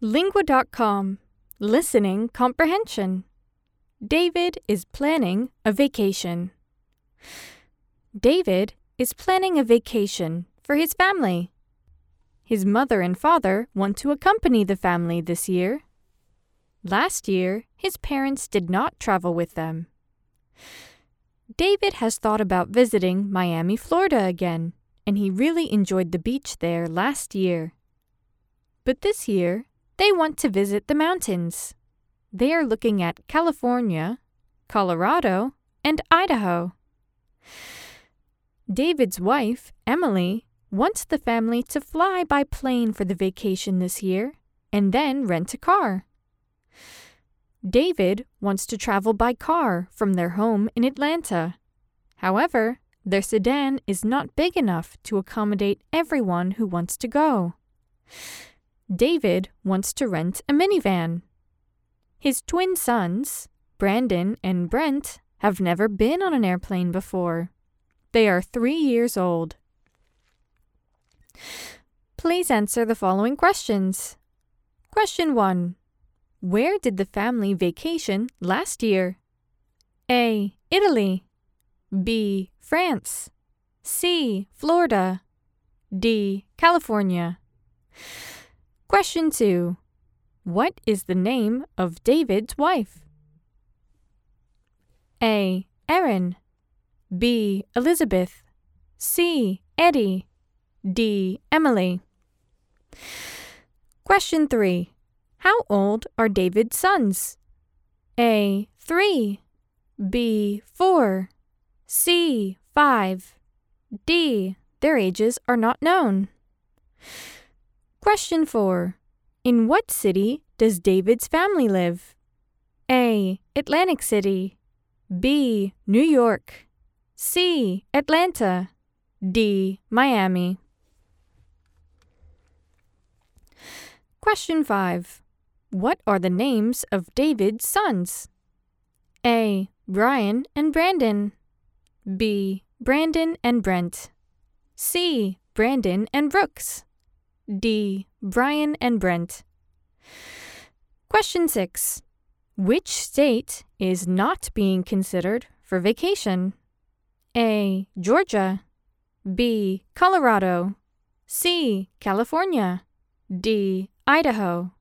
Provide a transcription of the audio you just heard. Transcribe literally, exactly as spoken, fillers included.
Lingua dot com. Listening Comprehension. David is planning a vacation. David is planning a vacation for his family. His mother and father want to accompany the family this year. Last year, his parents did not travel with them. David has thought about visiting Miami, Florida again, and he really enjoyed the beach there last year. But this year, they want to visit the mountains. They are looking at California, Colorado, and Idaho. David's wife, Emily, wants the family to fly by plane for the vacation this year and then rent a car. David wants to travel by car from their home in Atlanta. However, their sedan is not big enough to accommodate everyone who wants to go. David wants to rent a minivan. His twin sons, Brandon and Brent, have never been on an airplane before. They are three years old. Please answer the following questions. Question one. Where did the family vacation last year? A. Italy. B. France. C. Florida. D. California. Question two. What is the name of David's wife? A. Erin. B. Elizabeth. C. Eddie. D. Emily. Question three. How old are David's sons? A. Three. B. Four. C. Five. D. Their ages are not known. Question four. In what city does David's family live? A. Atlantic City. B. New York. C. Atlanta. D. Miami. Question five. What are the names of David's sons? A. Brian and Brandon. B. Brandon and Brent. C. Brandon and Brooks. D. Brian and Brent. Question six. Which state is not being considered for vacation? A. Georgia. B. Colorado. C. California. D. Idaho.